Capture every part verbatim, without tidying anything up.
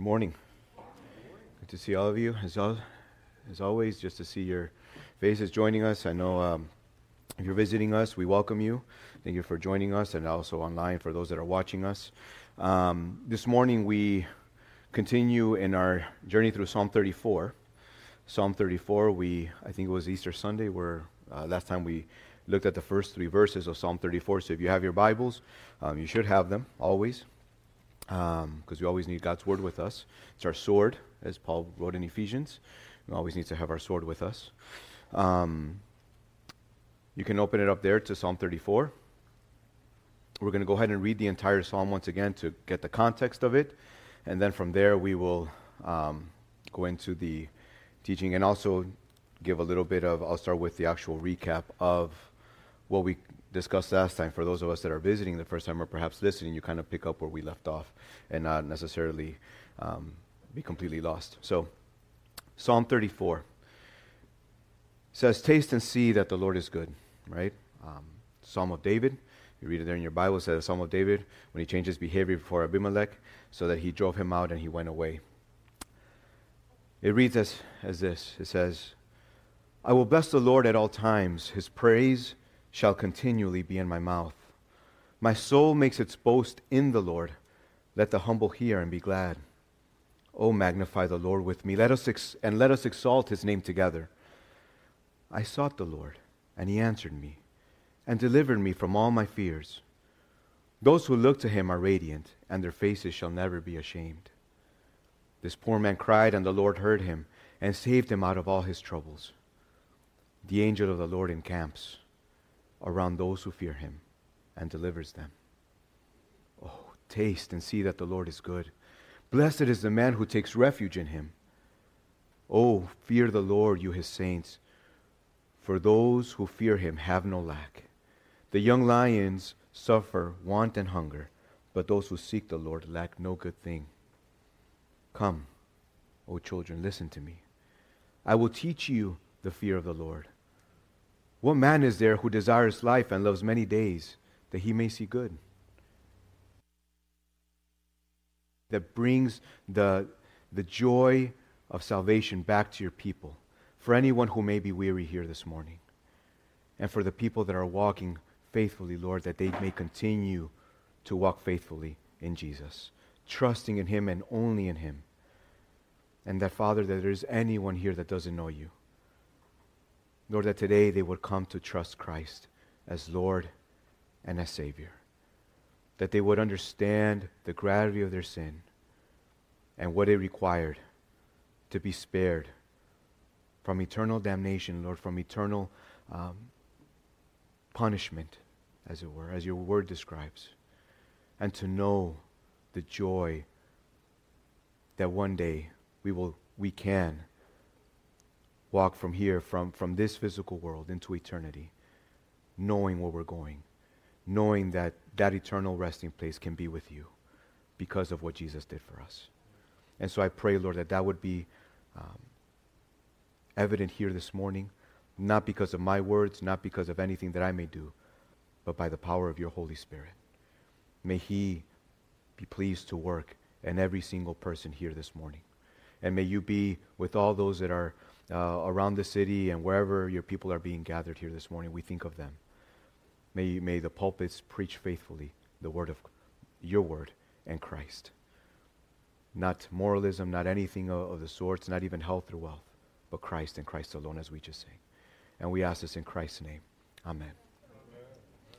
morning. Good to see all of you. As, al- as always, just to see your faces joining us. I know um, if you're visiting us, we welcome you. Thank you for joining us, and also online for those that are watching us. Um, this morning we continue in our journey through Psalm thirty-four. Psalm thirty-four, we I think it was Easter Sunday where uh, last time we looked at the first three verses of Psalm thirty-four. So if you have your Bibles, um, you should have them always, because um, we always need God's Word with us. It's our sword, as Paul wrote in Ephesians. We always need to have our sword with us. Um, you can open it up there to Psalm thirty-four. We're going to go ahead and read the entire psalm once again to get the context of it, and then from there we will um, go into the teaching and also give a little bit of, I'll start with the actual recap of what we discussed last time. For those of us that are visiting the first time or perhaps listening, you kind of pick up where we left off and not necessarily um, be completely lost. So, Psalm thirty-four says, "Taste and see that the Lord is good," right? Um, Psalm of David. You read it there in your Bible. It says, Psalm of David, when he changed his behavior before Abimelech, so that he drove him out and he went away. It reads as, as this. It says, "I will bless the Lord at all times. His praise shall continually be in my mouth. My soul makes its boast in the Lord. Let the humble hear and be glad. Oh, magnify the Lord with me. Let us ex- and let us exalt his name together. I sought the Lord, and he answered me, and delivered me from all my fears. Those who look to him are radiant, and their faces shall never be ashamed. This poor man cried, and the Lord heard him, and saved him out of all his troubles. The angel of the Lord encamps around those who fear him, and delivers them. Oh, taste and see that the Lord is good. Blessed is the man who takes refuge in him. Oh, fear the Lord, you his saints, for those who fear him have no lack. The young lions suffer want and hunger, but those who seek the Lord lack no good thing. Come, O children, listen to me. I will teach you the fear of the Lord. What man is there who desires life and loves many days, that he may see good?" That brings the, the joy of salvation back to your people. For anyone who may be weary here this morning, and for the people that are walking faithfully, Lord, that they may continue to walk faithfully in Jesus, trusting in him and only in him. And that, Father, that there is anyone here that doesn't know you, Lord, that today they would come to trust Christ as Lord and as Savior. That they would understand the gravity of their sin and what it required to be spared from eternal damnation, Lord, from eternal um, punishment, as it were, as your word describes. And to know the joy that one day we will, we can walk from here, from, from this physical world into eternity, knowing where we're going, knowing that that eternal resting place can be with you because of what Jesus did for us. And so I pray, Lord, that that would be um, evident here this morning, not because of my words, not because of anything that I may do, but by the power of your Holy Spirit. May he be pleased to work in every single person here this morning. And may you be with all those that are uh, around the city and wherever your people are being gathered here this morning. We think of them. May, may the pulpits preach faithfully the word of your word and Christ. Not moralism, not anything of, of the sorts, not even health or wealth, but Christ and Christ alone, as we just sang. And we ask this in Christ's name. Amen. Amen.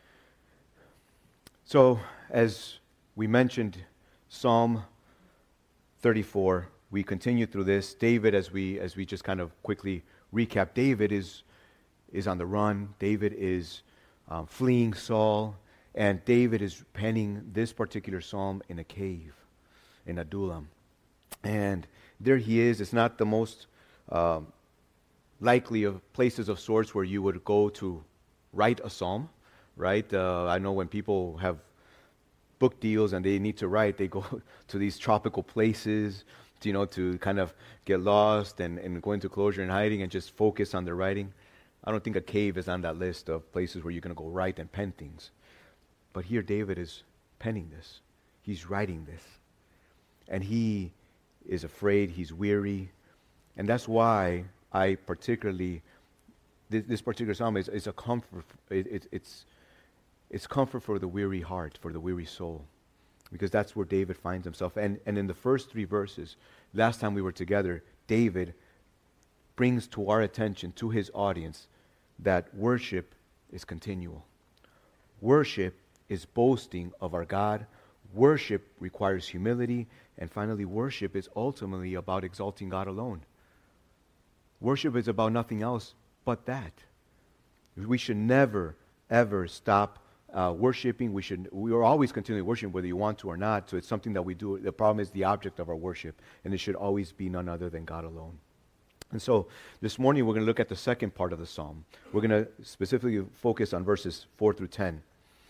So, as we mentioned, Psalm thirty-four, we continue through this. David, as we as we just kind of quickly recap, David is is on the run. David is um, fleeing Saul, and David is penning this particular psalm in a cave, in Adullam. And there he is. It's not the most um, likely of places of sorts where you would go to write a psalm, right? Uh, I know when people have book deals and they need to write, they go to these tropical places, to, you know, to kind of get lost and, and go into closure and hiding and just focus on their writing. I don't think a cave is on that list of places where you're going to go write and pen things. But here David is penning this. He's writing this. and he is afraid, he's weary. And that's why I particularly, this, this particular psalm is, is a comfort, it, it, it's, it's comfort for the weary heart, for the weary soul. Because that's where David finds himself. And, and in the first three verses, last time we were together, David brings to our attention, to his audience, that worship is continual. Worship is boasting of our God. Worship requires humility. And finally, worship is ultimately about exalting God alone. Worship is about nothing else but that. We should never, ever stop uh, worshiping. We should. We are always continually worshiping, whether you want to or not. So it's something that we do. The problem is the object of our worship, and it should always be none other than God alone. And so this morning we're going to look at the second part of the psalm. We're going to specifically focus on verses four through ten.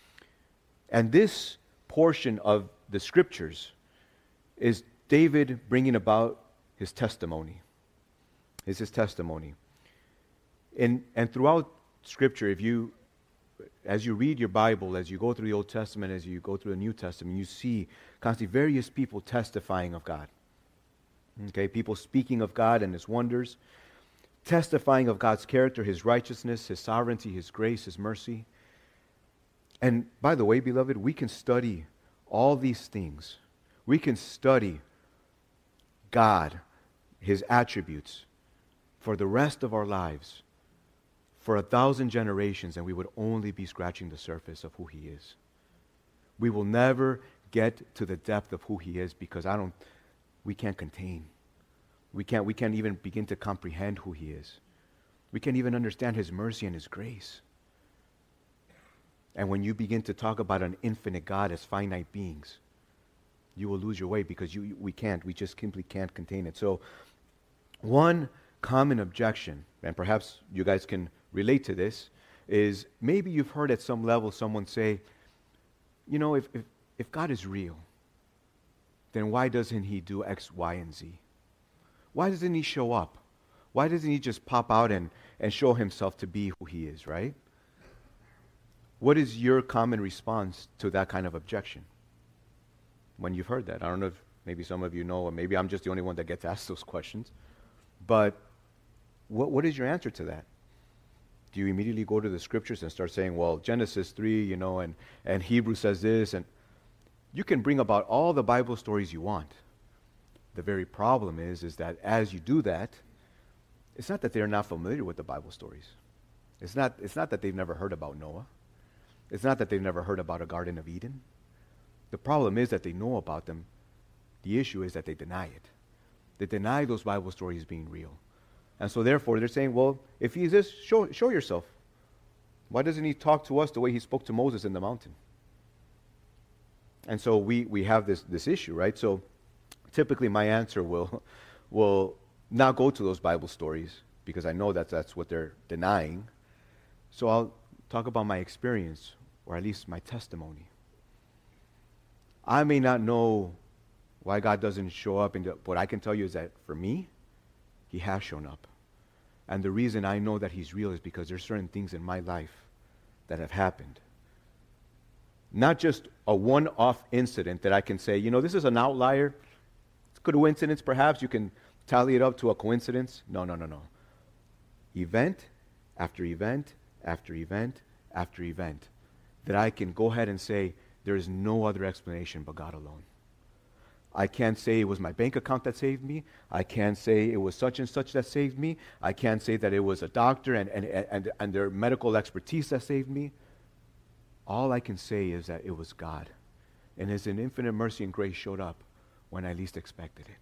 And this portion of the scriptures is David bringing about his testimony. Is his testimony. And, and throughout Scripture, if you, as you read your Bible, as you go through the Old Testament, as you go through the New Testament, you see constantly various people testifying of God. Okay, people speaking of God and His wonders, testifying of God's character, His righteousness, His sovereignty, His grace, His mercy. And by the way, beloved, we can study all these things. We can study God, His attributes, for the rest of our lives, for a thousand generations, and we would only be scratching the surface of who He is. We will never get to the depth of who He is because I don't, we can't contain. We can't, we can't even begin to comprehend who He is. We can't even understand His mercy and His grace. And when you begin to talk about an infinite God as finite beings, you will lose your way because you, we can't. We just simply can't contain it. So one common objection, and perhaps you guys can relate to this, is maybe you've heard at some level someone say, you know, if, if, if God is real, then why doesn't He do X, Y, and Z? Why doesn't He show up? Why doesn't He just pop out and, and show Himself to be who He is, right? What is your common response to that kind of objection when you've heard that? I don't know if maybe some of you know, or maybe I'm just the only one that gets asked those questions. But what what is your answer to that? Do you immediately go to the scriptures and start saying, well, Genesis three, you know, and, and Hebrews says this, and you can bring about all the Bible stories you want. The very problem is, is that as you do that, it's not that they're not familiar with the Bible stories. It's not, it's not that they've never heard about Noah. It's not that they've never heard about a Garden of Eden. The problem is that they know about them. The issue is that they deny it. They deny those Bible stories being real. And so therefore they're saying, well, if He is this, show, show yourself. Why doesn't He talk to us the way He spoke to Moses in the mountain? And so we, we have this, this issue, right? So typically my answer will, will not go to those Bible stories because I know that that's what they're denying. So I'll talk about my experience, or at least my testimony. I may not know why God doesn't show up, in the, what I can tell you is that for me, He has shown up. And the reason I know that He's real is because there's certain things in my life that have happened. Not just a one-off incident that I can say, you know, this is an outlier. It's a coincidence, perhaps. You can tally it up to a coincidence. No, no, no, no. Event after event after event after event that I can go ahead and say, there is no other explanation but God alone. I can't say it was my bank account that saved me. I can't say it was such and such that saved me. I can't say that it was a doctor and, and, and, and their medical expertise that saved me. All I can say is that it was God. And His infinite mercy and grace showed up when I least expected it.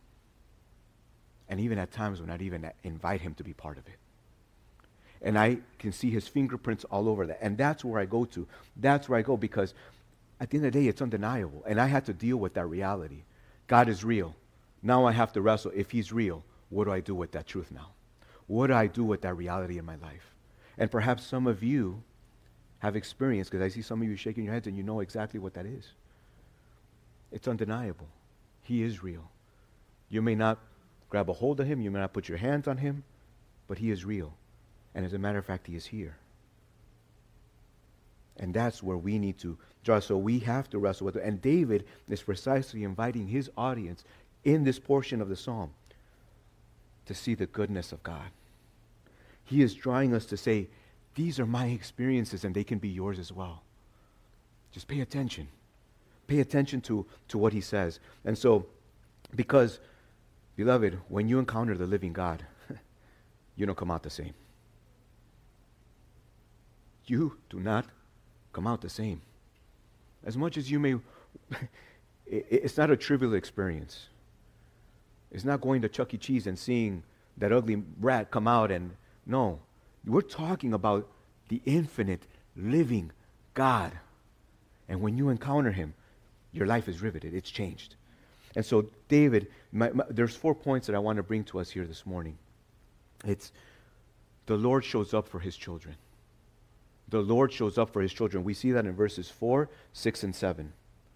And even at times when I'd even invite Him to be part of it. And I can see His fingerprints all over that. And that's where I go to. That's where I go because at the end of the day, it's undeniable. And I had to deal with that reality. God is real. Now I have to wrestle. If He's real, what do I do with that truth now? What do I do with that reality in my life? And perhaps some of you have experienced, because I see some of you shaking your heads and you know exactly what that is. It's undeniable. He is real. You may not grab a hold of Him. You may not put your hands on Him. But He is real. And as a matter of fact, He is here. And that's where we need to draw. So we have to wrestle with it. And David is precisely inviting his audience in this portion of the psalm to see the goodness of God. He is drawing us to say, these are my experiences and they can be yours as well. Just pay attention. Pay attention to, to what he says. And so, because, beloved, when you encounter the living God, you don't come out the same. You do not come out the same. As much as you may, it's not a trivial experience. It's not going to Chuck E. Cheese and seeing that ugly rat come out and, no. We're talking about the infinite, living God. And when you encounter him, your life is riveted. It's changed. And so, David, my, my, there's four points that I want to bring to us here this morning. It's the Lord shows up for his children. The Lord shows up for his children. We see that in verses four, six, and seven.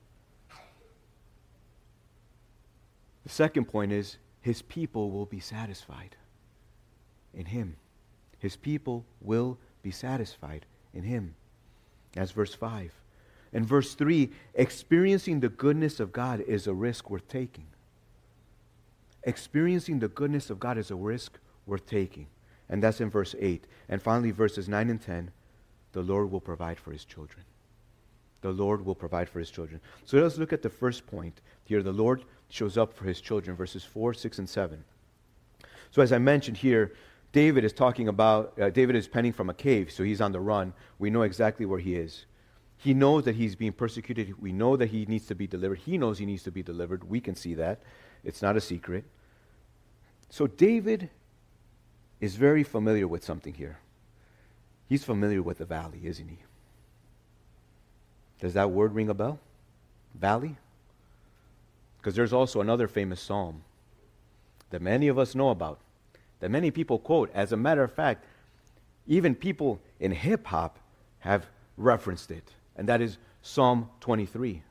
The second point is his people will be satisfied in him. His people will be satisfied in him. That's verse five. And verse three, experiencing the goodness of God is a risk worth taking. Experiencing the goodness of God is a risk worth taking. And that's in verse eight. And finally, verses nine and ten, the Lord will provide for his children. The Lord will provide for his children. So let's look at the first point here. The Lord shows up for his children, verses four, six, and seven. So as I mentioned here, David is talking about, uh, David is penning from a cave, so he's on the run. We know exactly where he is. He knows that he's being persecuted. We know that he needs to be delivered. He knows he needs to be delivered. We can see that. It's not a secret. So David is very familiar with something here. He's familiar with the valley, isn't he? Does that word ring a bell? Valley? Because there's also another famous psalm that many of us know about, that many people quote. As a matter of fact, even people in hip-hop have referenced it, and that is Psalm twenty-three.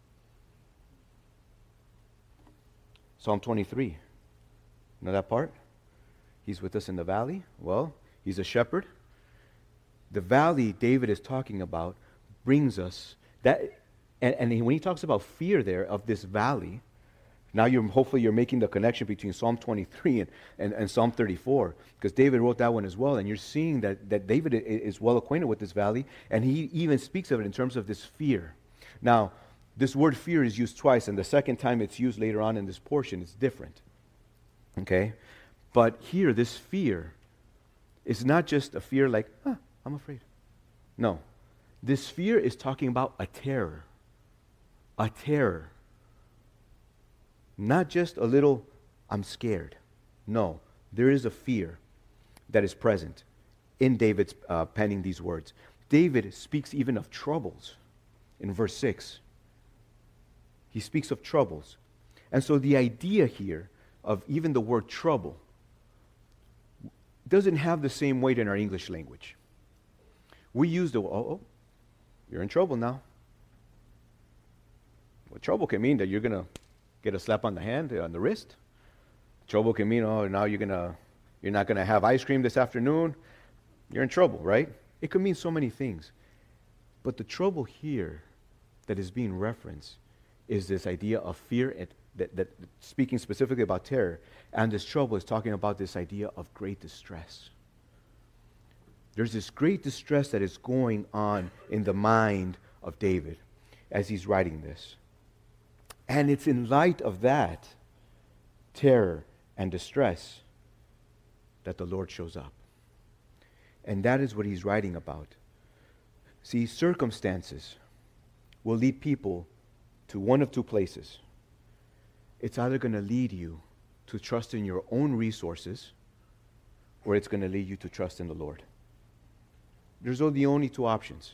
Psalm twenty-three. You know that part? He's with us in the valley. Well, he's a shepherd. The valley David is talking about brings us that, and, and when he talks about fear there of this valley, now you're hopefully you're making the connection between Psalm twenty-three and, and, and Psalm thirty-four, because David wrote that one as well, and you're seeing that, that David is well acquainted with this valley, and he even speaks of it in terms of this fear. Now, this word fear is used twice, and the second time it's used later on in this portion, it's different. Okay? But here, this fear is not just a fear like, huh, I'm afraid. No. This fear is talking about a terror. A terror. Not just a little, I'm scared. No. There is a fear that is present in David's uh, penning these words. David speaks even of troubles in verse six. He speaks of troubles. And so the idea here of even the word trouble doesn't have the same weight in our English language. We use the, oh, oh, you're in trouble now. Well, trouble can mean that you're going to get a slap on the hand, on the wrist. Trouble can mean, oh, now you're going to, you're not going to have ice cream this afternoon. You're in trouble, right? It could mean so many things. But the trouble here that is being referenced is this idea of fear, and that, that speaking specifically about terror, and this trouble is talking about this idea of great distress. There's this great distress that is going on in the mind of David as he's writing this. And it's in light of that terror and distress that the Lord shows up. And that is what he's writing about. See, circumstances will lead people to one of two places. It's either going to lead you to trust in your own resources, or it's going to lead you to trust in the Lord. There's only only two options.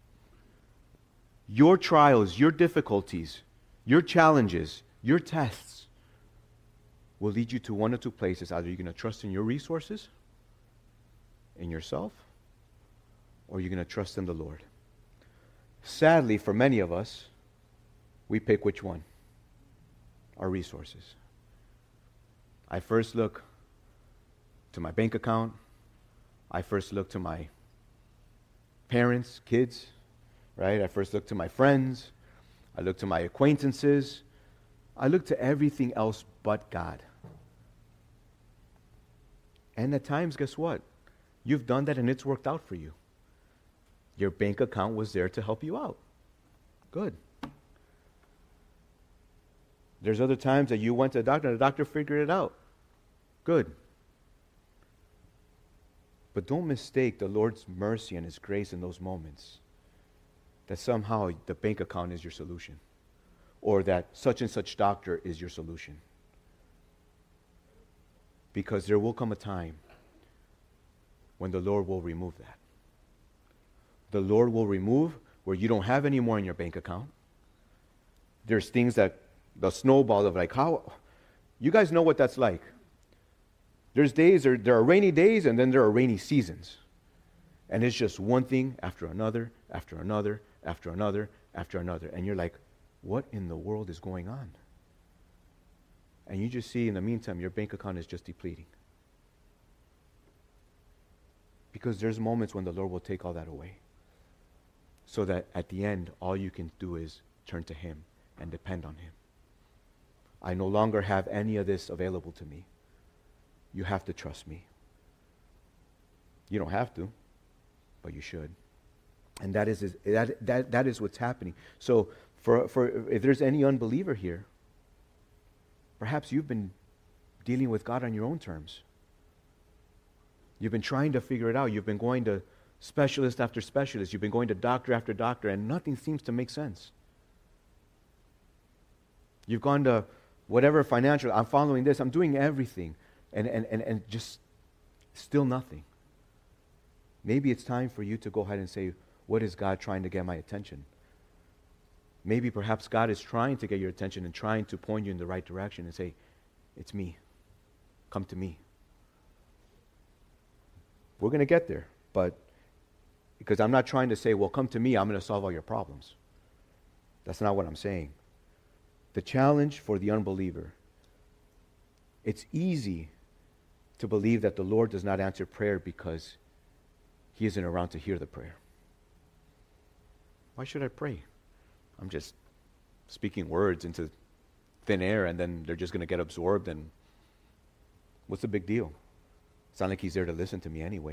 Your trials, your difficulties, your challenges, your tests will lead you to one or two places. Either you're going to trust in your resources, in yourself, or you're going to trust in the Lord. Sadly, for many of us, we pick which one? Our resources. I first look to my bank account. I first look to my parents, kids. right? I first looked to my friends. I looked to my acquaintances. I looked to everything else but God. And at times, guess what? You've done that and it's worked out for you. Your bank account was there to help you out. Good. There's other times that you went to a doctor and the doctor figured it out. Good. But don't mistake the Lord's mercy and His grace in those moments that somehow the bank account is your solution, or that such and such doctor is your solution. Because there will come a time when the Lord will remove that. The Lord will remove where you don't have any more in your bank account. There's things that the snowball of like, how, you guys know what that's like. There's days, there, there are rainy days, and then there are rainy seasons. And it's just one thing after another, after another, after another, after another. And you're like, what in the world is going on? And you just see in the meantime, your bank account is just depleting. Because there's moments when the Lord will take all that away. So that at the end, all you can do is turn to Him and depend on Him. I no longer have any of this available to me. You have to trust me. You don't have to, but you should. And that is that that that is what's happening. So for for if there's any unbeliever here, perhaps you've been dealing with God on your own terms. You've been trying to figure it out. You've been going to specialist after specialist. You've been going to doctor after doctor, and nothing seems to make sense. You've gone to whatever financial, I'm following this, I'm doing everything, and, and, and, and just still nothing. Maybe it's time for you to go ahead and say, what is God trying to get my attention? Maybe perhaps God is trying to get your attention and trying to point you in the right direction and say, it's me. Come to me. We're going to get there, but because I'm not trying to say, well, come to me, I'm going to solve all your problems. That's not what I'm saying. The challenge for the unbeliever, it's easy to believe that the Lord does not answer prayer because He isn't around to hear the prayer. Why should I pray? I'm just speaking words into thin air and then they're just going to get absorbed, and what's the big deal? It's not like He's there to listen to me anyway.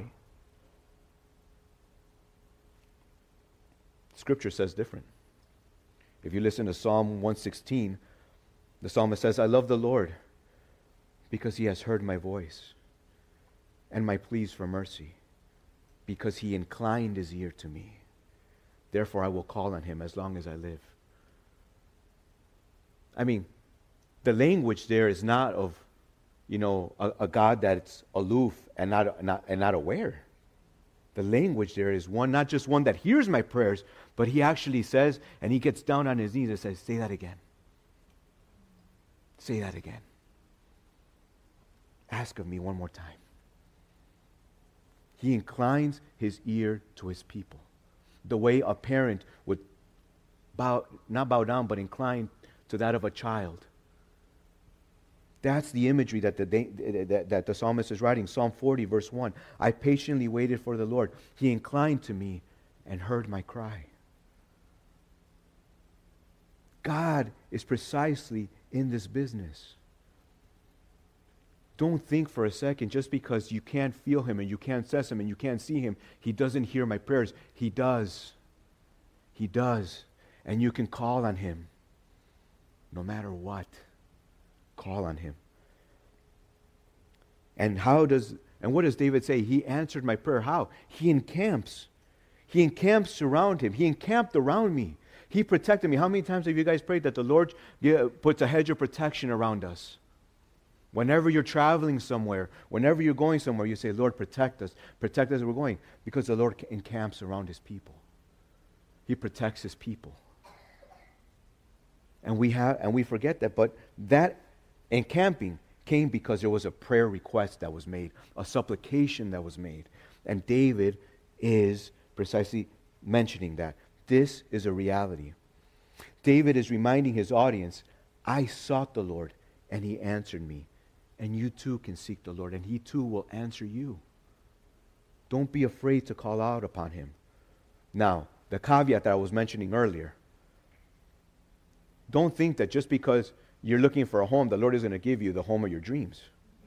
Scripture says different. If you listen to Psalm one sixteen, the psalmist says, I love the Lord because He has heard my voice and my pleas for mercy, because He inclined His ear to me. Therefore I will call on Him as long as I live. I mean, the language there is not of, you know, a, a God that's aloof and not, not and not aware. The language there is one, not just one that hears my prayers, but He actually says, and He gets down on His knees and says, say that again. Say that again. Ask of me one more time. He inclines His ear to His people. The way a parent would bow, not bow down, but incline to that of a child. That's the imagery that the, that, that the psalmist is writing. Psalm forty, verse one. I patiently waited for the Lord. He inclined to me and heard my cry. God is precisely in this business. Don't think for a second, just because you can't feel Him and you can't sense Him and you can't see Him, He doesn't hear my prayers. He does. He does. And you can call on Him no matter what. Call on Him. And how does, and what does David say? He answered my prayer. How? He encamps. He encamps around Him. He encamped around me. He protected me. How many times have you guys prayed that the Lord puts a hedge of protection around us? Whenever you're traveling somewhere, whenever you're going somewhere, you say, Lord, protect us. Protect us as we're going. Because the Lord encamps around His people. He protects His people. And we have, and we forget that, but that encamping came because there was a prayer request that was made, a supplication that was made. And David is precisely mentioning that. This is a reality. David is reminding his audience, I sought the Lord and He answered me. And you too can seek the Lord and He too will answer you. Don't be afraid to call out upon Him. Now, the caveat that I was mentioning earlier. Don't think that just because you're looking for a home, the Lord is going to give you the home of your dreams.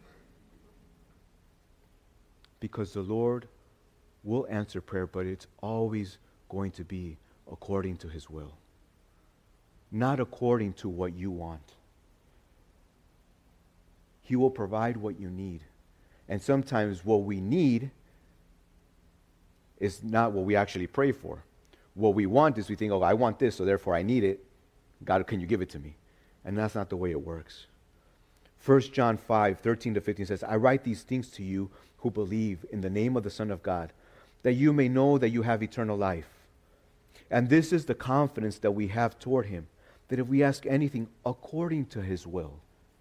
Because the Lord will answer prayer, but it's always going to be according to His will, not according to what you want. He will provide what you need. And sometimes what we need is not what we actually pray for. What we want is we think, oh, I want this, so therefore I need it. God, can you give it to me? And that's not the way it works. First John five, thirteen to fifteen says, I write these things to you who believe in the name of the Son of God, that you may know that you have eternal life. And this is the confidence that we have toward Him, that if we ask anything according to His will,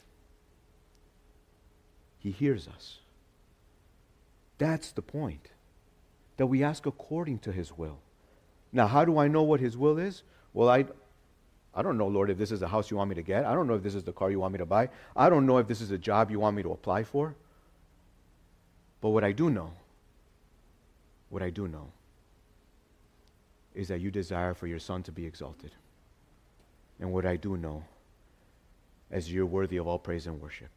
He hears us. That's the point, that we ask according to His will. Now, how do I know what His will is? Well, I, I don't know, Lord, if this is the house you want me to get. I don't know if this is the car you want me to buy. I don't know if this is a job you want me to apply for. But what I do know, what I do know, is that you desire for your Son to be exalted. And what I do know is you're worthy of all praise and worship.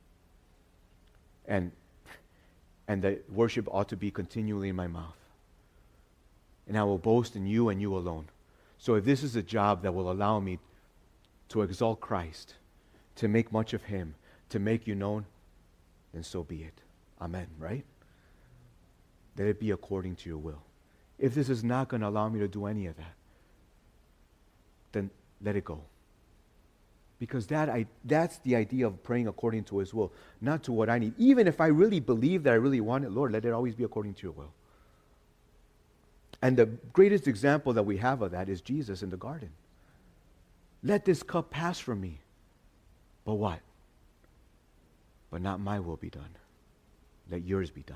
And, and that worship ought to be continually in my mouth. And I will boast in you and you alone. So if this is a job that will allow me to exalt Christ, to make much of Him, to make you known, then so be it. Amen, right? Let it be according to your will. If this is not going to allow me to do any of that, then let it go. Because that I, that's the idea of praying according to His will, not to what I need. Even if I really believe that I really want it, Lord, let it always be according to your will. And the greatest example that we have of that is Jesus in the garden. Let this cup pass from me. But what? But not my will be done. Let yours be done.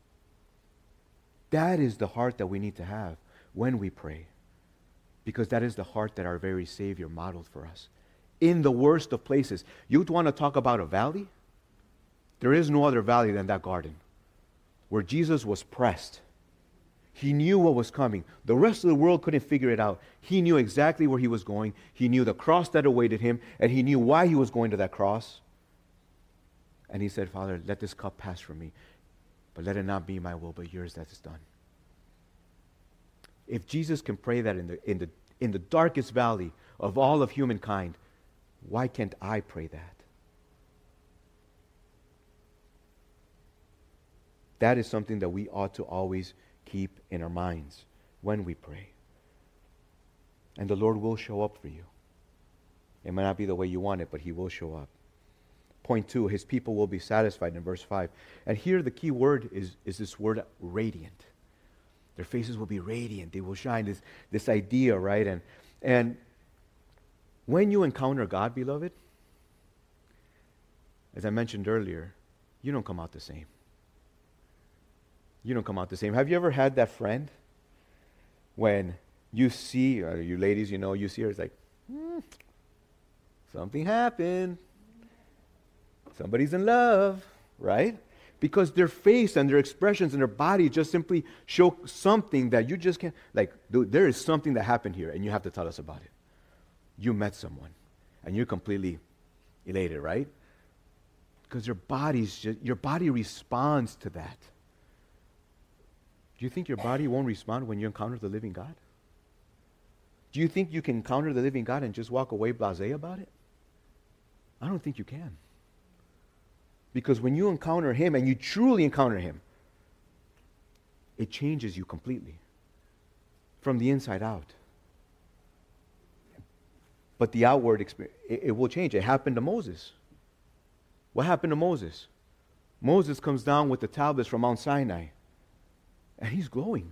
That is the heart that we need to have when we pray. Because that is the heart that our very Savior modeled for us. In the worst of places. You want to talk about a valley? There is no other valley than that garden. Where Jesus was pressed. He knew what was coming. The rest of the world couldn't figure it out. He knew exactly where He was going. He knew the cross that awaited Him. And He knew why He was going to that cross. And He said, Father, let this cup pass from me. But let it not be my will, but yours that is done. If Jesus can pray that in the, in the, in the darkest valley of all of humankind, why can't I pray that? That is something that we ought to always keep in our minds when we pray. And the Lord will show up for you. It might not be the way you want it, but He will show up. Point two, His people will be satisfied in verse five. And here the key word is, is this word radiant. Their faces will be radiant. They will shine. This, this idea, right? And, and when you encounter God, beloved, as I mentioned earlier, you don't come out the same. You don't come out the same. Have you ever had that friend when you see, or you ladies, you know, you see her, it's like, hmm, something happened. Somebody's in love, right? Because their face and their expressions and their body just simply show something that you just can't, like, dude, there is something that happened here and you have to tell us about it. You met someone and you're completely elated, right? Because your body's just, your body responds to that. Do you think your body won't respond when you encounter the living God? Do you think you can encounter the living God and just walk away blasé about it? I don't think you can. Because when you encounter Him, and you truly encounter Him, it changes you completely. From the inside out. But the outward experience, it, it will change. It happened to Moses. What happened to Moses? Moses comes down with the tablets from Mount Sinai. And he's glowing.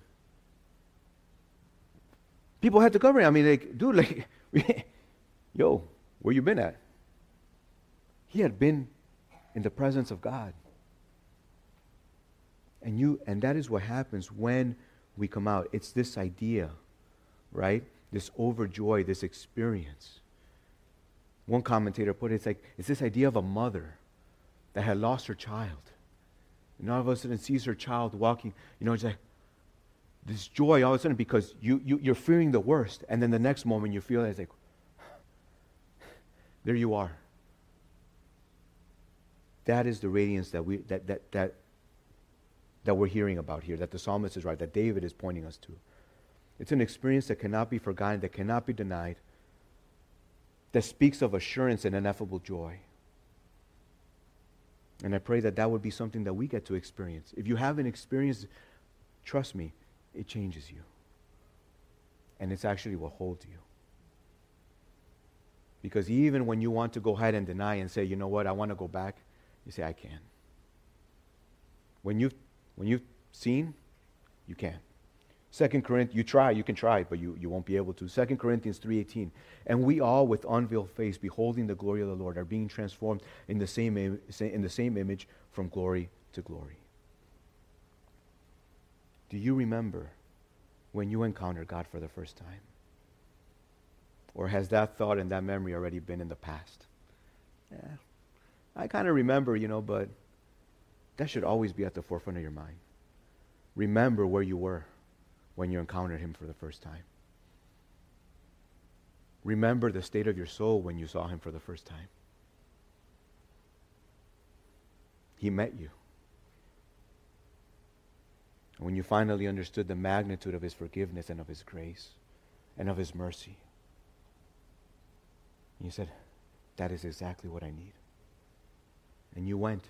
People had to cover him. I mean, like, dude, like, yo, where you been at? He had been in the presence of God. And you, and that is what happens when we come out. It's this idea, right? This overjoy, this experience. One commentator put it, it's like, it's this idea of a mother that had lost her child. And all of a sudden sees her child walking, you know, it's like, this joy all of a sudden because you, you, you're fearing the worst. And then the next moment you feel it's like, there you are. That is the radiance that we that that that that we're hearing about here, that the psalmist is right, that David is pointing us to. It's an experience that cannot be forgotten, that cannot be denied, that speaks of assurance and ineffable joy. And I pray that that would be something that we get to experience. If you haven't experienced, trust me, it changes you. And it's actually what holds you. Because even when you want to go ahead and deny and say, you know what, I want to go back, you say, I can. When you've, when you've seen, you can. Second Corinthians, you try, you can try, but you, you won't be able to. Second Corinthians three eighteen, and we all with unveiled face, beholding the glory of the Lord, are being transformed in the same, im- in the same image from glory to glory. Do you remember when you encountered God for the first time? Or has that thought and that memory already been in the past? Yeah, I kind of remember, you know, but that should always be at the forefront of your mind. Remember where you were when you encountered Him for the first time. Remember the state of your soul when you saw Him for the first time. He met you. And when you finally understood the magnitude of His forgiveness and of His grace and of His mercy, you said, that is exactly what I need. And you went.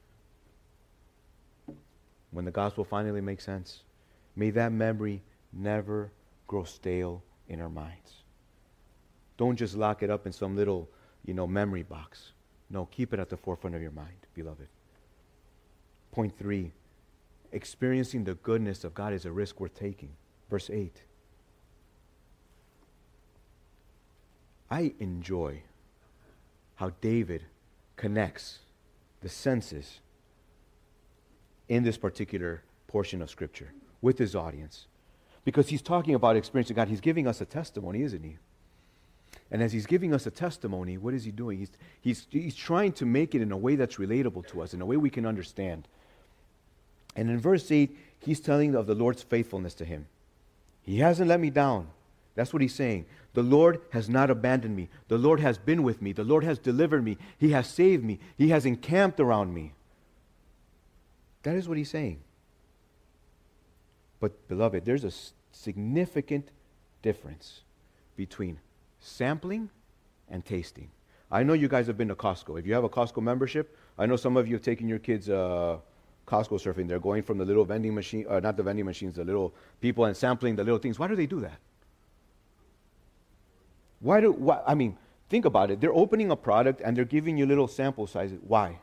When the gospel finally makes sense, may that memory never grow stale in our minds. Don't just lock it up in some little, you know, memory box. No, keep it at the forefront of your mind, beloved. Point three, experiencing the goodness of God is a risk worth taking. Verse eight. I enjoy how David connects the senses in this particular portion of Scripture with his audience. Because he's talking about experiencing God. He's giving us a testimony, isn't he? And as he's giving us a testimony, what is he doing? He's, he's, he's trying to make it in a way that's relatable to us, in a way we can understand. And in verse eight, he's telling of the Lord's faithfulness to him. He hasn't let me down. That's what he's saying. The Lord has not abandoned me. The Lord has been with me. The Lord has delivered me. He has saved me. He has encamped around me. That is what he's saying. But, beloved, there's a significant difference between sampling and tasting. I know you guys have been to Costco. If you have a Costco membership, I know some of you have taken your kids uh, Costco surfing. They're going from the little vending machine, uh, not the vending machines, the little people, and sampling the little things. Why do they do that? Why do, why, I mean, think about it. They're opening a product and they're giving you little sample sizes. Why?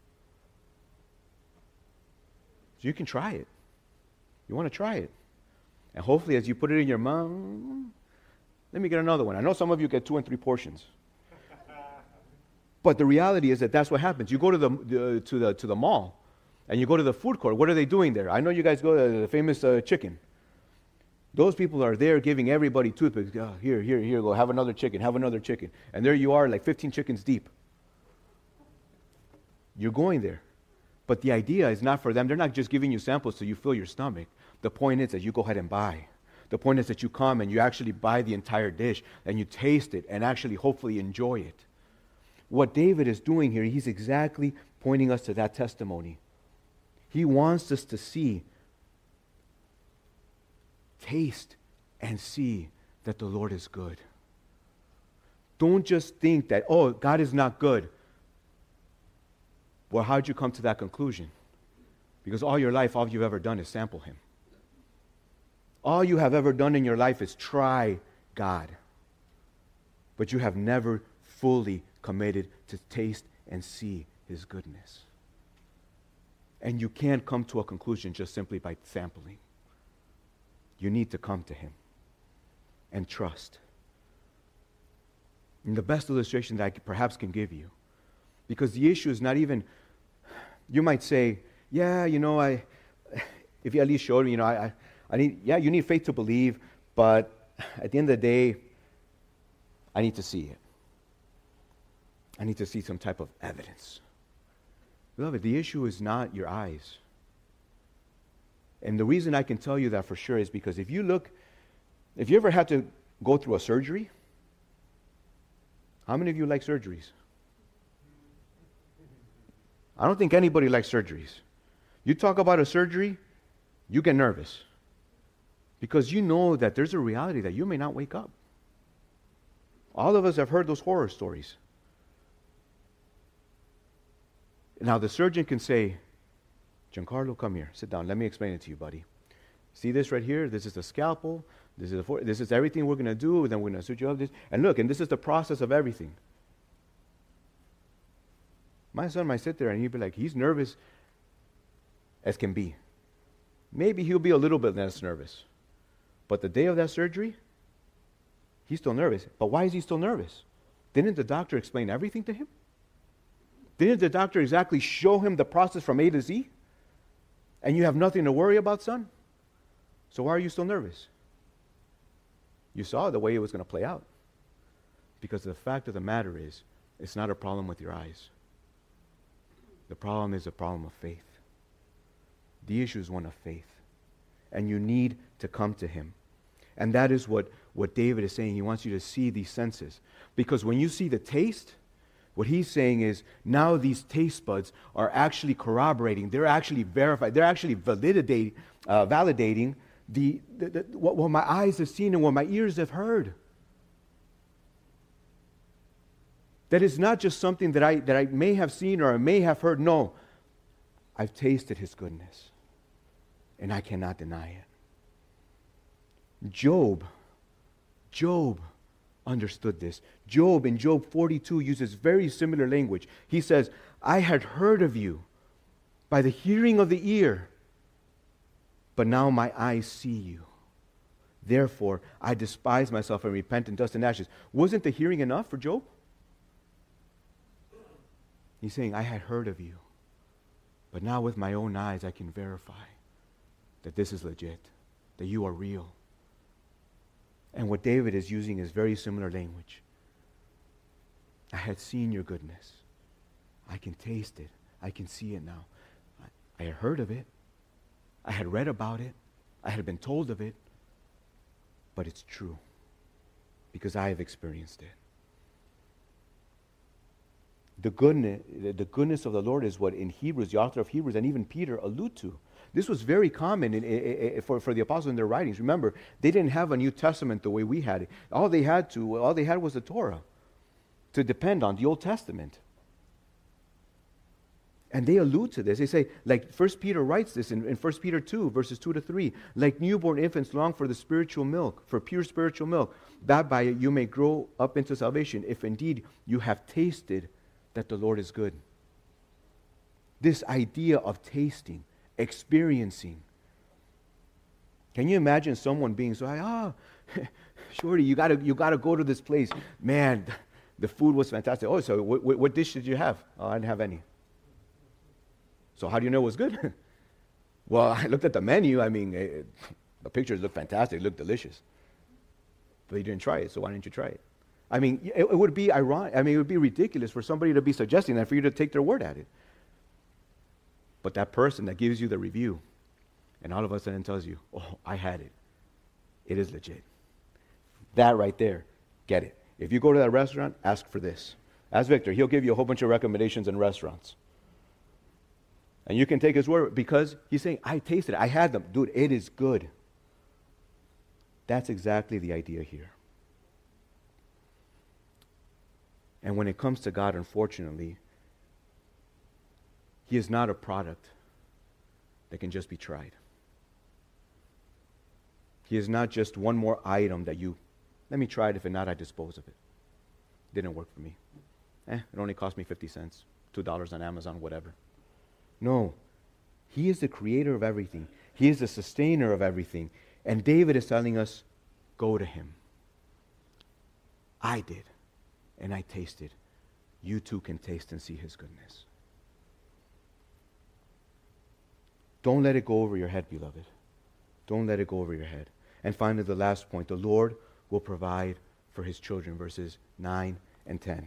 So you can try it. You want to try it. And hopefully as you put it in your mouth, let me get another one. I know some of you get two and three portions. But the reality is that that's what happens. You go to the, the, to the, to the mall and you go to the food court. What are they doing there? I know you guys go to the famous uh, chicken. Those people are there giving everybody toothpicks. Oh, here, here, here, go. Have another chicken. Have another chicken. And there you are, like fifteen chickens deep. You're going there. But the idea is not for them. They're not just giving you samples so you fill your stomach. The point is that you go ahead and buy. The point is that you come and you actually buy the entire dish and you taste it and actually hopefully enjoy it. What David is doing here, he's exactly pointing us to that testimony. He wants us to see, taste, and see that the Lord is good. Don't just think that, oh, God is not good. Well, how'd you come to that conclusion? Because all your life, all you've ever done is sample Him. All you have ever done in your life is try God. But you have never fully committed to taste and see His goodness. And you can't come to a conclusion just simply by sampling. You need to come to Him and trust. And the best illustration that I perhaps can give you, because the issue is not even, you might say, yeah, you know, I, if you at least showed me, you know, I, I, I need, yeah, you need faith to believe, but at the end of the day, I need to see it. I need to see some type of evidence. Beloved, the issue is not your eyes. And the reason I can tell you that for sure is because if you look, if you ever had to go through a surgery, how many of you like surgeries? I don't think anybody likes surgeries. You talk about a surgery, you get nervous. Because you know that there's a reality that you may not wake up. All of us have heard those horror stories. Now the surgeon can say, Giancarlo, come here. Sit down. Let me explain it to you, buddy. See this right here? This is the scalpel. This is, the, this is everything we're going to do. Then we're going to suit you up. This. And look, and this is the process of everything. My son might sit there and he'd be like, he's nervous as can be. Maybe he'll be a little bit less nervous. But the day of that surgery, he's still nervous. But why is he still nervous? Didn't the doctor explain everything to him? Didn't the doctor exactly show him the process from A to Z? And you have nothing to worry about, son? So why are you still nervous? You saw the way it was going to play out. Because the fact of the matter is, it's not a problem with your eyes. The problem is a problem of faith. The issue is one of faith. And you need to come to him. And that is what, what David is saying. He wants you to see these senses. Because when you see the taste, what he's saying is now these taste buds are actually corroborating. They're actually verified. They're actually validating, uh, validating the, the, the what, what my eyes have seen and what my ears have heard. That is not just something that I, that I may have seen or I may have heard. No, I've tasted his goodness. And I cannot deny it. Job, Job understood this. Job in Job forty-two uses very similar language. He says, I had heard of you by the hearing of the ear, but now my eyes see you. Therefore, I despise myself and repent in dust and ashes. Wasn't the hearing enough for Job? He's saying, I had heard of you, but now with my own eyes I can verify that this is legit, that you are real. And what David is using is very similar language. I had seen your goodness. I can taste it. I can see it now. I, I had heard of it. I had read about it. I had been told of it. But it's true because I have experienced it. The goodness, the goodness of the Lord is what in Hebrews, the author of Hebrews, and even Peter allude to. This was very common in, in, in, for, for the apostles in their writings. Remember, they didn't have a New Testament the way we had it. All they had to, all they had was the Torah to depend on, the Old Testament. And they allude to this. They say, like First Peter writes this in, in First Peter two, verses two to three, like newborn infants long for the spiritual milk, for pure spiritual milk, that by it you may grow up into salvation, if indeed you have tasted that the Lord is good. This idea of tasting, experiencing. Can you imagine someone being so, ah, Shorty, you gotta, you gotta go to this place. Man, the food was fantastic. Oh, so what, what dish did you have? Oh, I didn't have any. So how do you know it was good? Well, I looked at the menu. I mean, it, the pictures looked fantastic. It looked delicious. But you didn't try it, so why didn't you try it? I mean, it, it would be ironic. I mean, it would be ridiculous for somebody to be suggesting that, for you to take their word at it. But that person that gives you the review and all of a sudden tells you, oh, I had it. It is legit. That right there, get it. If you go to that restaurant, ask for this. Ask Victor. He'll give you a whole bunch of recommendations in restaurants. And you can take his word because he's saying, I tasted it. I had them. Dude, it is good. That's exactly the idea here. And when it comes to God, unfortunately, He is not a product that can just be tried. He is not just one more item that you, let me try it. If not, I dispose of it. Didn't work for me. Eh, it only cost me fifty cents, two dollars on Amazon, whatever. No. He is the creator of everything. He is the sustainer of everything. And David is telling us, go to Him. I did. And I tasted. You too can taste and see His goodness. Don't let it go over your head, beloved. Don't let it go over your head. And finally, the last point, the Lord will provide for His children, verses nine and ten.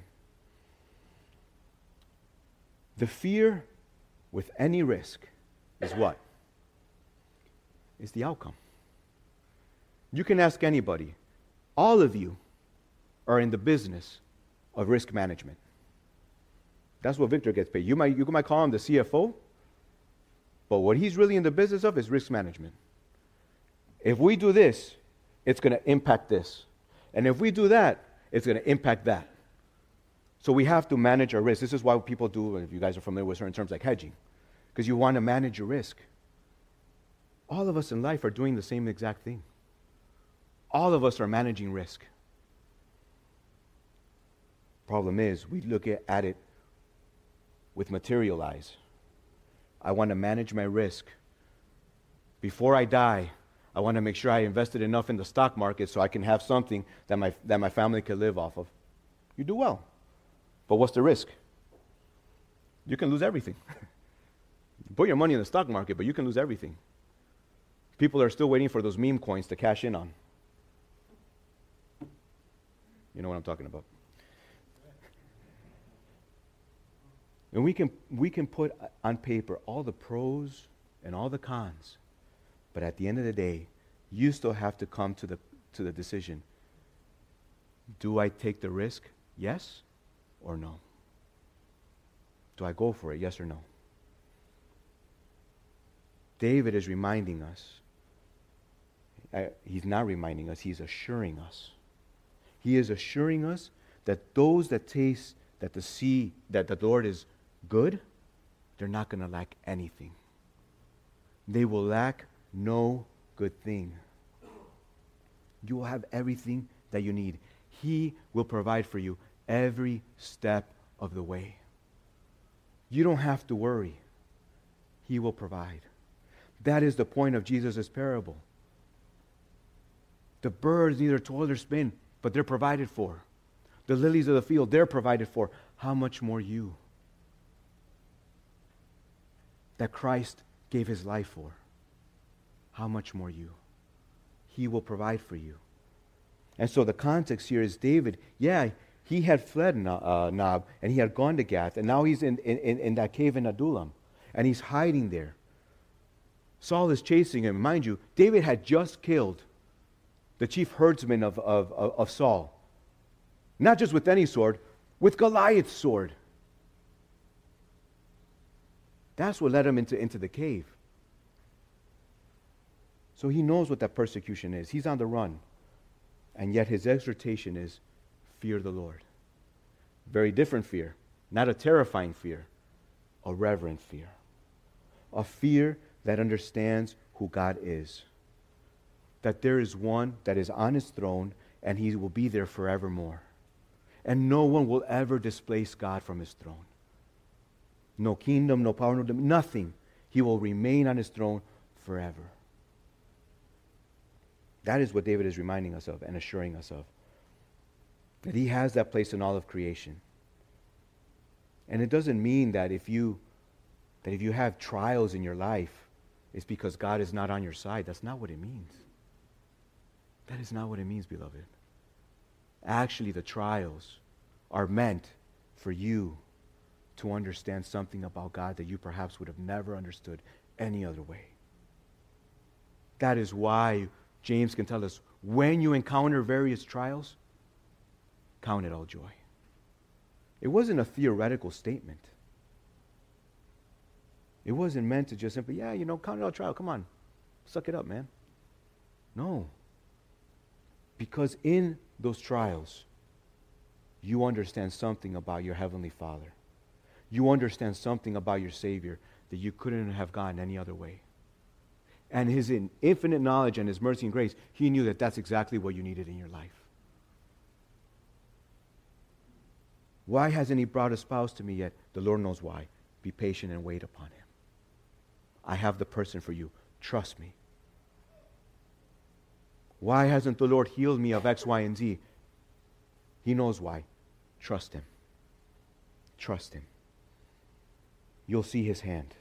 The fear with any risk is what? is the outcome. You can ask anybody. All of you are in the business of risk management. That's what Victor gets paid. You might, you might call him the C F O, but what he's really in the business of is risk management. If we do this, it's going to impact this. And if we do that, it's going to impact that. So we have to manage our risk. This is why people do, if you guys are familiar with certain terms like hedging, because you want to manage your risk. All of us in life are doing the same exact thing. All of us are managing risk. Problem is, we look at, at it with material eyes. I want to manage my risk. Before I die, I want to make sure I invested enough in the stock market so I can have something that my, that my family can live off of. You do well. But what's the risk? You can lose everything. Put your money in the stock market, but you can lose everything. People are still waiting for those meme coins to cash in on. You know what I'm talking about. And we can, we can put on paper all the pros and all the cons, but at the end of the day, you still have to come to the, to the decision. Do I take the risk? Yes or no? Do I go for it? Yes or no? David is reminding us. Uh, he's not reminding us, he's assuring us. He is assuring us that those that taste, that the see, that the Lord is good, they're not going to lack anything. They will lack no good thing. You will have everything that you need. He will provide for you every step of the way. You don't have to worry. He will provide. That is the point of Jesus' parable. The birds neither toil nor spin, but they're provided for. The lilies of the field, they're provided for. How much more you? That Christ gave his life for. How much more you? He will provide for you. And so the context here is David, yeah, he had fled uh, Nob, and he had gone to Gath, and now he's in, in, in that cave in Adullam, and he's hiding there. Saul is chasing him. Mind you, David had just killed the chief herdsman of, of, of, of Saul. Not just with any sword, with Goliath's sword. That's what led him into, into the cave. So he knows what that persecution is. He's on the run. And yet his exhortation is, fear the Lord. Very different fear. Not a terrifying fear. A reverent fear. A fear that understands who God is. That there is one that is on his throne and he will be there forevermore. And no one will ever displace God from his throne. No kingdom, no power, no dominion, nothing. He will remain on his throne forever. That is what David is reminding us of and assuring us of. That he has that place in all of creation. And it doesn't mean that if you that if you have trials in your life, it's because God is not on your side. That's not what it means. That is not what it means, beloved. Actually, the trials are meant for you to understand something about God that you perhaps would have never understood any other way. That is why James can tell us, when you encounter various trials, count it all joy. It wasn't a theoretical statement. It wasn't meant to just simply, yeah, you know, count it all trial. Come on, suck it up, man. No. Because in those trials, you understand something about your Heavenly Father. You understand something about your Savior that you couldn't have gotten any other way. And his in infinite knowledge and his mercy and grace, he knew that that's exactly what you needed in your life. Why hasn't he brought a spouse to me yet? The Lord knows why. Be patient and wait upon him. I have the person for you. Trust me. Why hasn't the Lord healed me of X, Y, and Z? He knows why. Trust him. Trust him. You'll see his hand.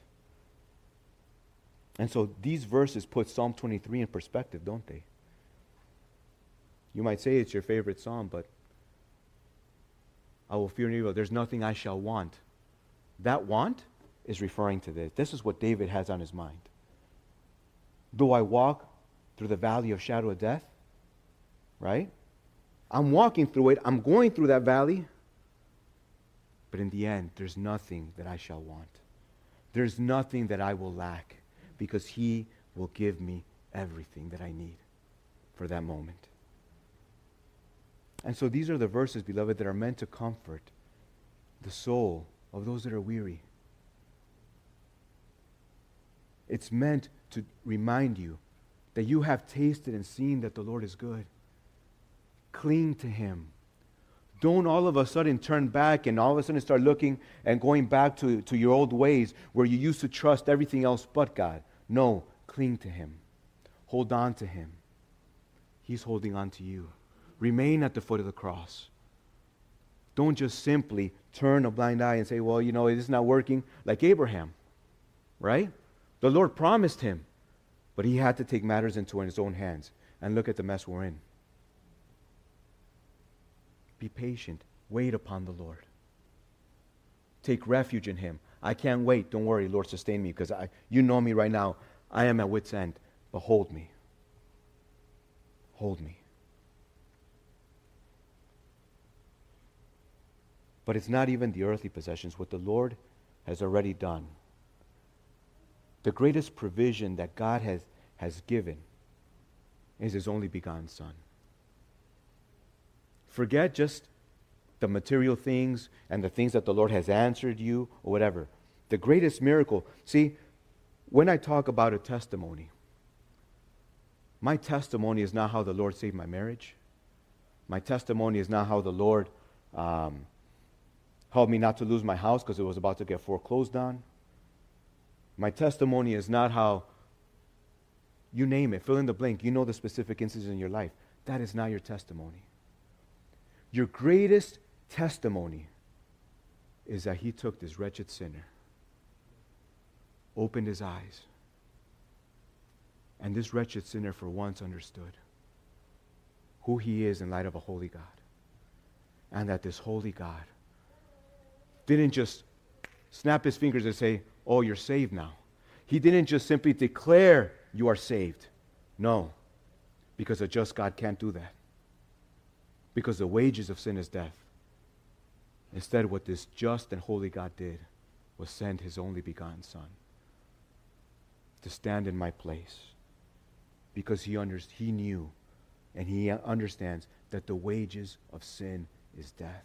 And so these verses put Psalm twenty-three in perspective, don't they? You might say it's your favorite psalm, but I will fear no evil. There's nothing I shall want. That want is referring to this. This is what David has on his mind. Though I walk through the valley of shadow of death, right? I'm walking through it. I'm going through that valley. But in the end, there's nothing that I shall want. There's nothing that I will lack, because He will give me everything that I need for that moment. And so these are the verses, beloved, that are meant to comfort the soul of those that are weary. It's meant to remind you that you have tasted and seen that the Lord is good. Cling to Him. Don't all of a sudden turn back and all of a sudden start looking and going back to, to your old ways where you used to trust everything else but God. No, cling to Him. Hold on to Him. He's holding on to you. Remain at the foot of the cross. Don't just simply turn a blind eye and say, well, you know, it is not working, like Abraham, right? The Lord promised him, but he had to take matters into his own hands. And look at the mess we're in. Be patient. Wait upon the Lord. Take refuge in Him. I can't wait. Don't worry, Lord, sustain me, because I, you know me right now. I am at wit's end. But hold me. Hold me. But it's not even the earthly possessions. What the Lord has already done. The greatest provision that God has, has given is His only begotten Son. Forget just the material things and the things that the Lord has answered you or whatever. The greatest miracle. See, when I talk about a testimony, my testimony is not how the Lord saved my marriage. My testimony is not how the Lord um, helped me not to lose my house because it was about to get foreclosed on. My testimony is not how, you name it, fill in the blank. You know the specific instances in your life. That is not your testimony. Your greatest testimony is that He took this wretched sinner, opened his eyes, and this wretched sinner for once understood who he is in light of a holy God. And that this holy God didn't just snap His fingers and say, oh, you're saved now. He didn't just simply declare you are saved. No, because a just God can't do that. Because the wages of sin is death. Instead, what this just and holy God did was send His only begotten Son to stand in my place. Because he, under, he knew and He understands that the wages of sin is death.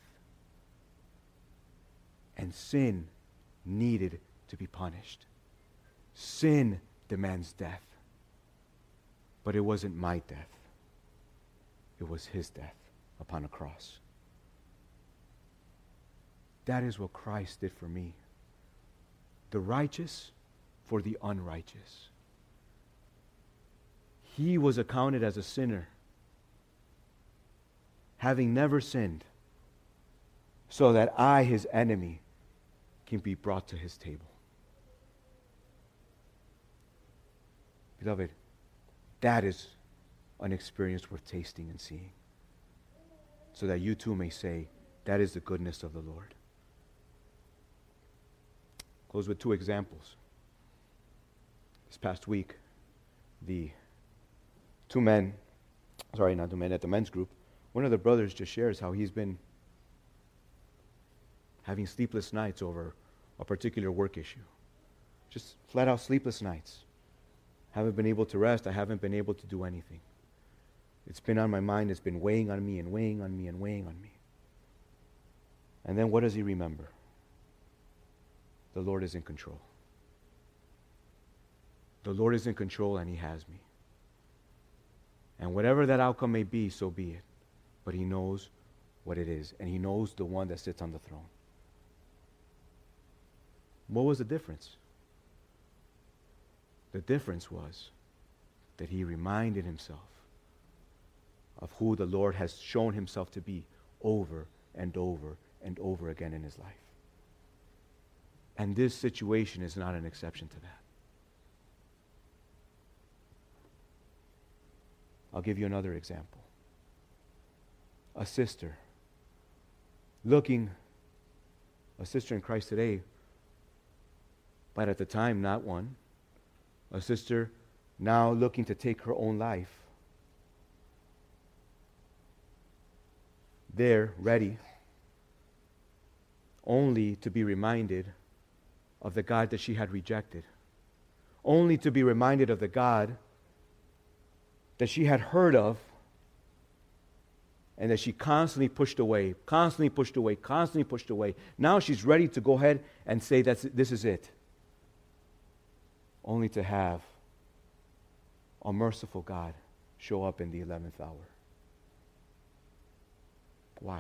And sin needed to be punished. Sin demands death. But it wasn't my death. It was His death upon a cross. That is what Christ did for me. The righteous for the unrighteous. He was accounted as a sinner, having never sinned, so that I, His enemy, can be brought to His table. Beloved, that is an experience worth tasting and seeing, so that you too may say, that is the goodness of the Lord. Close with two examples. This past week, the two men, sorry, not two men, at the men's group, one of the brothers just shares how he's been having sleepless nights over a particular work issue. Just flat out sleepless nights. Haven't been able to rest. I haven't been able to do anything. It's been on my mind. It's been weighing on me and weighing on me and weighing on me. And then what does he remember? The Lord is in control. The Lord is in control and He has me. And whatever that outcome may be, so be it. But He knows what it is. And He knows the one that sits on the throne. What was the difference? The difference was that he reminded himself of who the Lord has shown Himself to be over and over and over again in his life. And this situation is not an exception to that. I'll give you another example. A sister looking, a sister in Christ today, but at the time not one, a sister now looking to take her own life. There, ready, only to be reminded of the God that she had rejected. Only to be reminded of the God that she had heard of and that she constantly pushed away, constantly pushed away, constantly pushed away. Now she's ready to go ahead and say, That's, this is it. Only to have a merciful God show up in the eleventh hour. Why?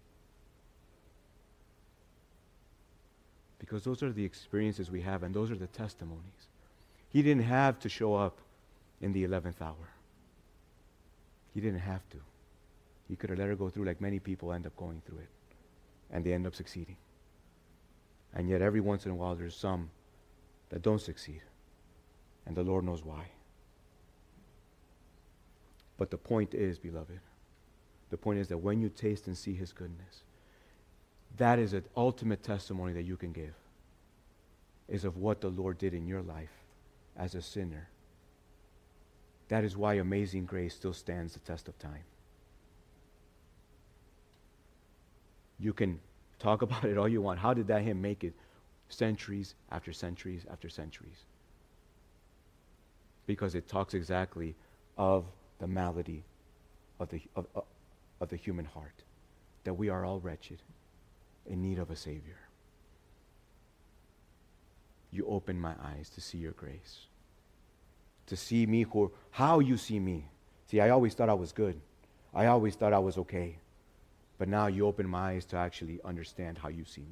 Because those are the experiences we have, and those are the testimonies. He didn't have to show up in the eleventh hour. He didn't have to. He could have let her go through like many people end up going through it. And they end up succeeding. And yet every once in a while there's some that don't succeed. And the Lord knows why. But the point is, beloved, the point is that when you taste and see His goodness, that is an ultimate testimony that you can give, is of what the Lord did in your life as a sinner. That is why Amazing Grace still stands the test of time. You can talk about it all you want. How did that hymn make it centuries after centuries after centuries? Because it talks exactly of the malady of the, of, of, of the human heart, that we are all wretched, in need of a Savior. You open my eyes to see your grace, to see me who, how you see me. See, I always thought I was good. I always thought I was okay. But now you open my eyes to actually understand how you see me.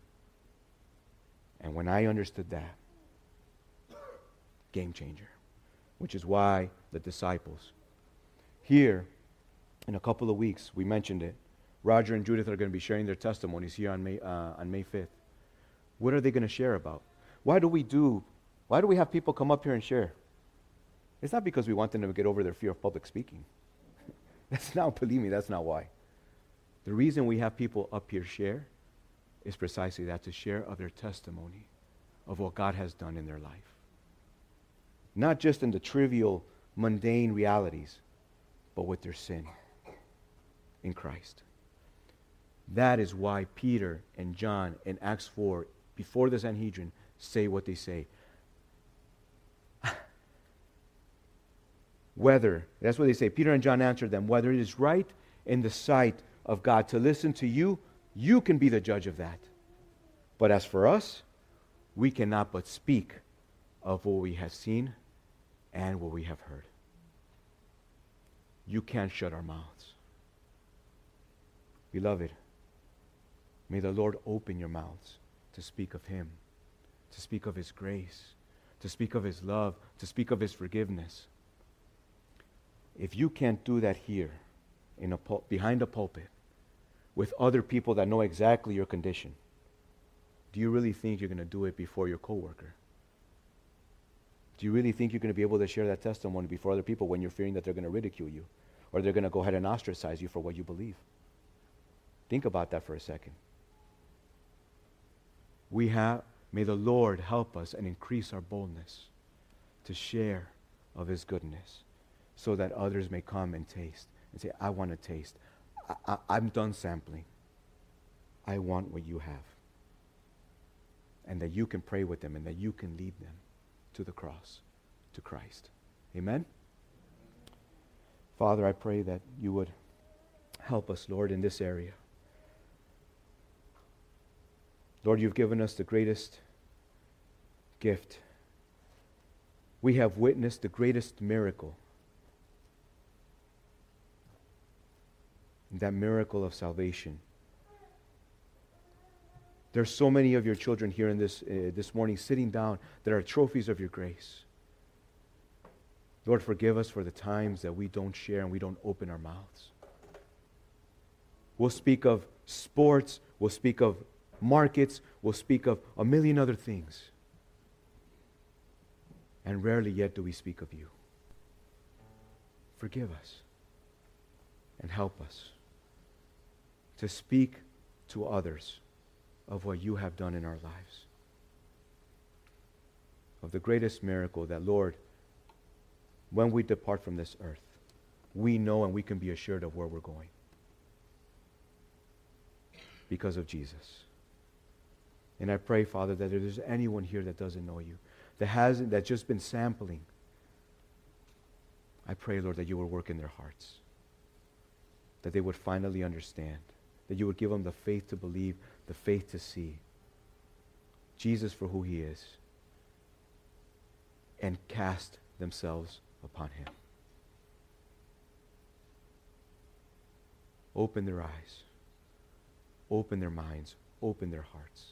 And when I understood that, game changer, which is why the disciples, here in a couple of weeks, we mentioned it, Roger and Judith are going to be sharing their testimonies here on May, uh, on May fifth. What are they going to share about? Why do we do, why do we have people come up here and share? It's not because we want them to get over their fear of public speaking. That's not, believe me, that's not why. The reason we have people up here share is precisely that, to share of their testimony of what God has done in their life. Not just in the trivial, mundane realities, but with their sin in Christ. That is why Peter and John in Acts four, before the Sanhedrin, say what they say. Whether, that's what they say, Peter and John answered them, whether it is right in the sight of God to listen to you, you can be the judge of that. But as for us, we cannot but speak of what we have seen and what we have heard. You can't shut our mouths. Beloved, may the Lord open your mouths to speak of Him, to speak of His grace, to speak of His love, to speak of His forgiveness. If you can't do that here, in a pul- behind a pulpit, with other people that know exactly your condition, do you really think you're going to do it before your coworker? Do you really think you're going to be able to share that testimony before other people when you're fearing that they're going to ridicule you, or they're going to go ahead and ostracize you for what you believe? Think about that for a second. We have, may the Lord help us and increase our boldness to share of His goodness, so that others may come and taste and say, I want to taste. I, I, I'm done sampling. I want what you have. And that you can pray with them and that you can lead them to the cross, to Christ. Amen? Father, I pray that you would help us, Lord, in this area. Lord, you've given us the greatest gift. We have witnessed the greatest miracle. That miracle of salvation. There's so many of your children here in this uh, this morning sitting down that are trophies of your grace. Lord, forgive us for the times that we don't share and we don't open our mouths. We'll speak of sports, we'll speak of markets, we'll speak of a million other things. And rarely yet do we speak of you. Forgive us and help us to speak to others of what you have done in our lives. Of the greatest miracle that, Lord, when we depart from this earth, we know and we can be assured of where we're going because of Jesus. And I pray, Father, that if there's anyone here that doesn't know you, that hasn't, that's just been sampling, I pray, Lord, that you will work in their hearts, that they would finally understand, that you would give them the faith to believe, the faith to see Jesus for who he is, and cast themselves upon him. Open their eyes, open their minds, open their hearts.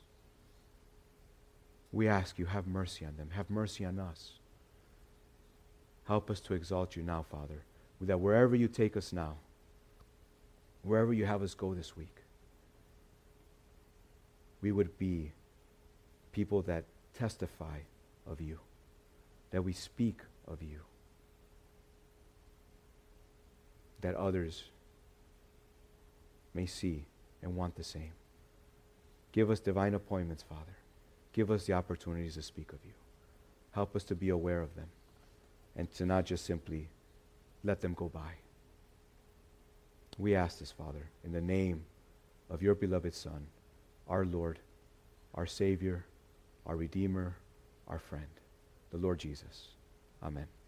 We ask you, have mercy on them, have mercy on us. Help us to exalt you now, Father, that wherever you take us now, wherever you have us go this week, we would be people that testify of you, that we speak of you, that others may see and want the same. Give us divine appointments, Father. Give us the opportunities to speak of you. Help us to be aware of them and to not just simply let them go by. We ask this, Father, in the name of your beloved Son, our Lord, our Savior, our Redeemer, our friend, the Lord Jesus. Amen.